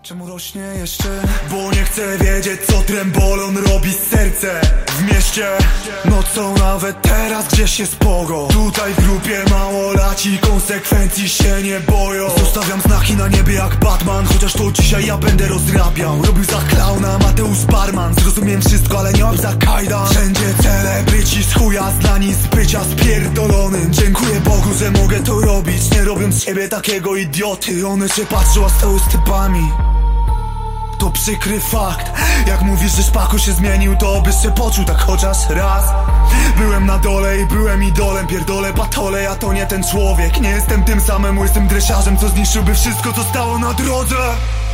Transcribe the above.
Czemu rośnie jeszcze? Bo nie chcę wiedzieć, co trembolon robi z sercem w mieście. Nocą nawet teraz gdzieś jest pogo. Tutaj w grupie małolaci konsekwencji się nie boją. Zostawiam znaki na niebie jak Batman, chociaż to dzisiaj ja będę rozrabiał. Robił za klauna Mateusz Barman. Zrozumiem wszystko, ale nie mam za kajdan. Wszędzie celebryci z chuja znani z bycia spierdolonym. Dziękuję Bogu, że mogę to robić, nie robiąc z siebie takiego idioty. One się patrzą, a stały z typami. To przykry fakt. Jak mówisz, że Szpaku się zmienił, to byś się poczuł tak chociaż raz. Byłem na dole i byłem idolem. Pierdolę batole, ja to nie ten człowiek. Nie jestem tym samym łysym dresiarzem, co zniszczyłby wszystko, co stało na drodze.